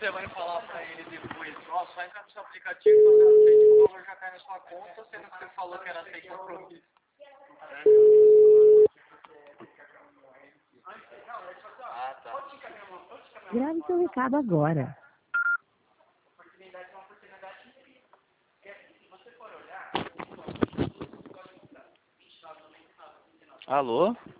você vai falar pra ele depois, ó, só entra no seu aplicativo, fazer aceite, que o valor já cai na sua conta, sendo que você falou que era sem compromisso. Ah, tá. Grave seu recado agora. Alô?